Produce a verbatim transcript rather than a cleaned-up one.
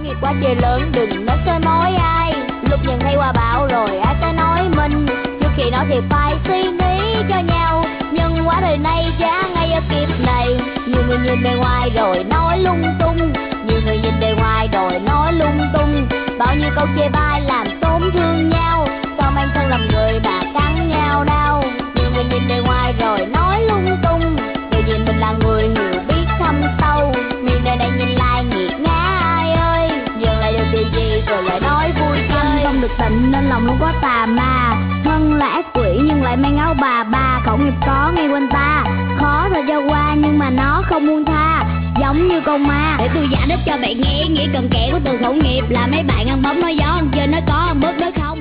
nghiệp quá trời lớn, đừng nói soi mói ai. Lúc nhìn thấy qua bão rồi ai sẽ nói mình. Trước khi nói thì phải suy nghĩ cho nhau. Nhưng quá đời nay chả ngay ở kiếp này. Nhiều người nhìn bề ngoài rồi nói lung tung. Nhiều người nhìn bề ngoài rồi nói lung tung. Bao nhiêu câu chê bai làm tổn thương nhau. Sao mang thân làm người mà cắn nhau đau. Nhiều người nhìn bề ngoài rồi nói lung tung. Người nhìn mình là người hiểu biết thâm sâu. Miền đời này nhìn lại nghiệt ngã ai ơi. Giờ lại được điều gì rồi lại nói vui chơi. Không được tịnh nên lòng luôn có tà ma. Thân là ác quỷ nhưng lại mang áo bà ba. Khẩu nghiệp có ngay quanh ta. Khó rồi cho qua nhưng mà nó không buông tha. Giống như con ma. Để tôi giải thích cho bạn nghe. Nghĩa cần kẽ của từ khẩu nghiệp là mấy bạn ăn bóng nói gió, ăn chơi nói có, ăn bớt nói không.